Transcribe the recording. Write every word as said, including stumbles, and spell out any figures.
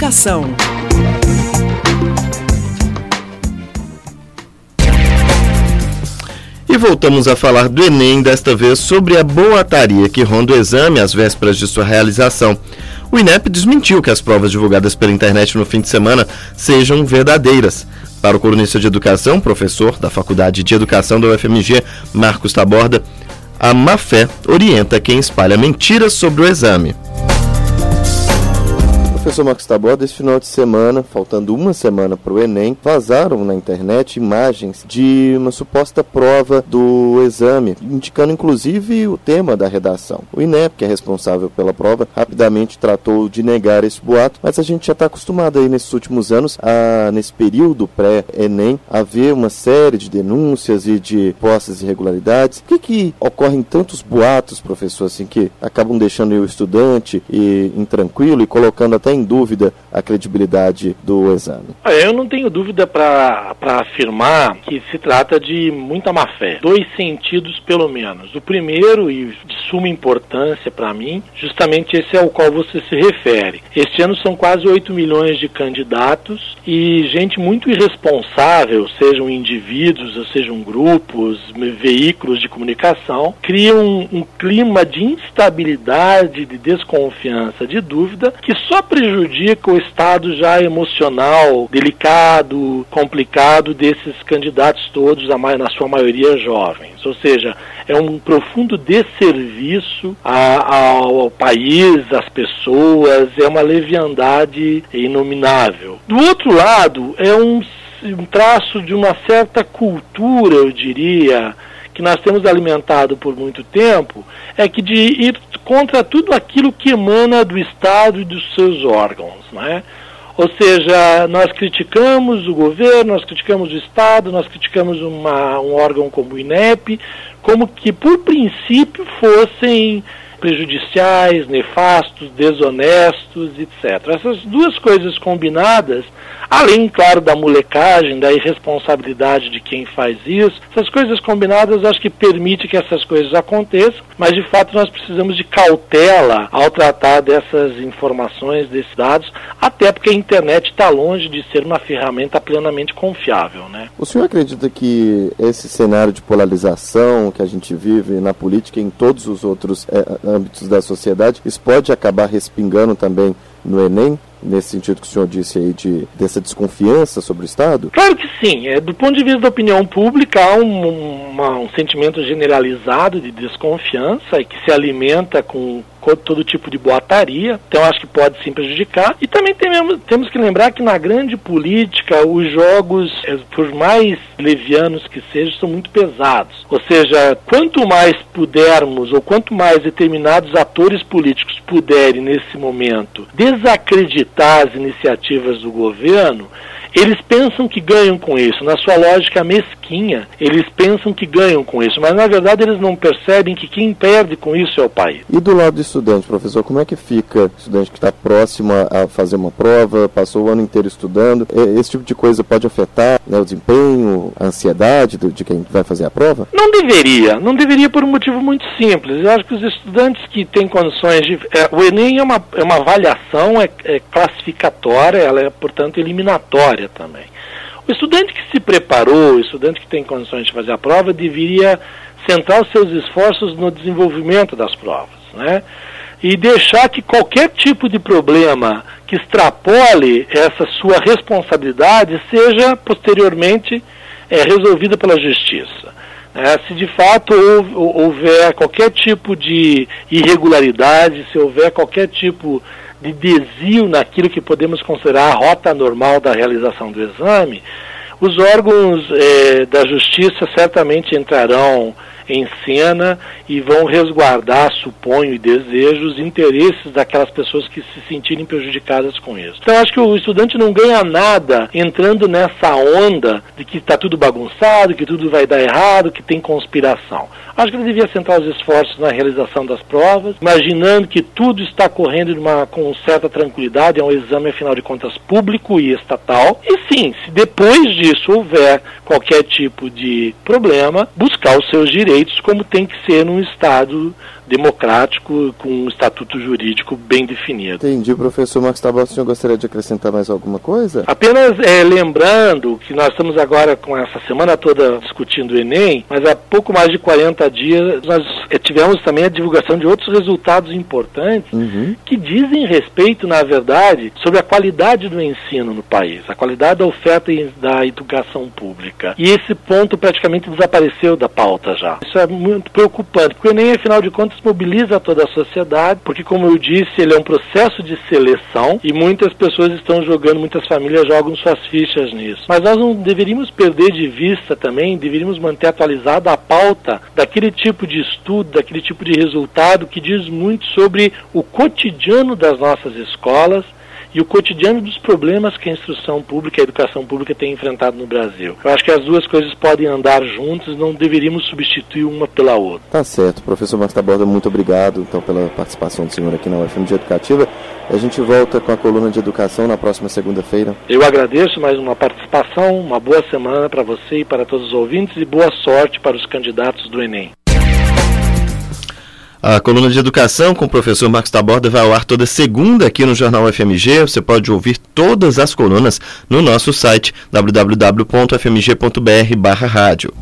Educação. E voltamos a falar do Enem, desta vez sobre a boataria que ronda o exame às vésperas de sua realização. O INEP desmentiu que as provas divulgadas pela internet no fim de semana sejam verdadeiras. Para o colunista de educação, professor da Faculdade de Educação da U F M G, Marcos Taborda, a má-fé orienta quem espalha mentiras sobre o exame. Professor Marcos Taborda, esse final de semana, faltando uma semana para o Enem, vazaram na internet imagens de uma suposta prova do exame, indicando inclusive o tema da redação. O INEP, que é responsável pela prova, rapidamente tratou de negar esse boato, mas a gente já está acostumado aí nesses últimos anos, a, nesse período pré-Enem, a ver uma série de denúncias e de postas irregularidades. Por que que ocorrem tantos boatos, professor, assim, que acabam deixando o estudante e, intranquilo e colocando até em dúvida a credibilidade do exame? Eu não tenho dúvida para afirmar que se trata de muita má-fé. Dois sentidos, pelo menos. O primeiro, e de suma importância para mim, justamente esse é ao qual você se refere. Este ano são quase oito milhões de candidatos e gente muito irresponsável, sejam indivíduos, ou sejam grupos, veículos de comunicação, criam um, um clima de instabilidade, de desconfiança, de dúvida, que só prejudica o estado já emocional, delicado, complicado desses candidatos todos, a mais, na sua maioria jovens. Ou seja, é um profundo desserviço a, ao país, às pessoas, é uma leviandade inominável. Do outro lado, é um, um traço de uma certa cultura, eu diria, que nós temos alimentado por muito tempo, é que de ir contra tudo aquilo que emana do Estado e dos seus órgãos, né? Ou seja, nós criticamos o governo, nós criticamos o Estado, nós criticamos uma, um órgão como o INEP, como que por princípio fossem prejudiciais, nefastos, desonestos, etcétera. Essas duas coisas combinadas, além, claro, da molecagem, da irresponsabilidade de quem faz isso, essas coisas combinadas acho que permite que essas coisas aconteçam, mas de fato nós precisamos de cautela ao tratar dessas informações, desses dados, até porque a internet está longe de ser uma ferramenta plenamente confiável, né? O senhor acredita que esse cenário de polarização que a gente vive na política e em todos os outros é, âmbitos da sociedade, isso pode acabar respingando também no Enem, nesse sentido que o senhor disse aí, de, dessa desconfiança sobre o Estado? Claro que sim. É, do ponto de vista da opinião pública, há um, uma, um sentimento generalizado de desconfiança e que se alimenta com todo tipo de boataria, então acho que pode sim prejudicar. E também temos, temos que lembrar que na grande política os jogos, por mais levianos que sejam, são muito pesados. Ou seja, quanto mais pudermos, ou quanto mais determinados atores políticos puderem nesse momento desacreditar as iniciativas do governo, eles pensam que ganham com isso, na sua lógica mesquinha, eles pensam que ganham com isso, mas na verdade eles não percebem que quem perde com isso é o país. E do lado do estudante, professor, como é que fica o estudante que está próximo a fazer uma prova, passou o ano inteiro estudando, esse tipo de coisa pode afetar, né, o desempenho, a ansiedade de quem vai fazer a prova? Não deveria, não deveria por um motivo muito simples. Eu acho que os estudantes que têm condições de... É, o Enem é uma, é uma avaliação, é, é classificatória, ela é, portanto, eliminatória também. O estudante que se preparou, o estudante que tem condições de fazer a prova, deveria centrar os seus esforços no desenvolvimento das provas, né? E deixar que qualquer tipo de problema que extrapole essa sua responsabilidade seja posteriormente é, resolvida pela justiça. É, se de fato houver qualquer tipo de irregularidade, se houver qualquer tipo de desvio naquilo que podemos considerar a rota normal da realização do exame, os órgãos eh, da justiça certamente entrarão em cena e vão resguardar, suponho e desejo, os interesses daquelas pessoas que se sentirem prejudicadas com isso. Então acho que o estudante não ganha nada entrando nessa onda de que está tudo bagunçado, que tudo vai dar errado, que tem conspiração. Acho que ele devia centrar os esforços na realização das provas, imaginando que tudo está correndo de uma, com certa tranquilidade, é um exame, afinal de contas, público e estatal. E sim, se depois disso houver qualquer tipo de problema, buscar os seus direitos, como tem que ser num Estado democrático, com um estatuto jurídico bem definido. Entendi, professor Marcos Taborda. O senhor gostaria de acrescentar mais alguma coisa? Apenas é, lembrando que nós estamos agora com essa semana toda discutindo o Enem, mas há pouco mais de quarenta dias nós é, tivemos também a divulgação de outros resultados importantes uhum. que dizem respeito, na verdade, sobre a qualidade do ensino no país, a qualidade da oferta da educação pública. E esse ponto praticamente desapareceu da pauta já. Isso é muito preocupante, porque o Enem, afinal de contas, mobiliza toda a sociedade, porque, como eu disse, ele é um processo de seleção e muitas pessoas estão jogando, muitas famílias jogam suas fichas nisso. Mas nós não deveríamos perder de vista também, deveríamos manter atualizada a pauta daquele tipo de estudo, daquele tipo de resultado que diz muito sobre o cotidiano das nossas escolas e o cotidiano dos problemas que a instrução pública, a educação pública tem enfrentado no Brasil. Eu acho que as duas coisas podem andar juntas, não deveríamos substituir uma pela outra. Tá certo. Professor Marcos Taborda, muito obrigado então pela participação do senhor aqui na U F M G Educativa. A gente volta com a coluna de educação na próxima segunda-feira. Eu agradeço mais uma participação, uma boa semana para você e para todos os ouvintes e boa sorte para os candidatos do Enem. A coluna de educação com o professor Marcos Taborda vai ao ar toda segunda aqui no Jornal U F M G. Você pode ouvir todas as colunas no nosso site w w w ponto f m g ponto b r barra rádio.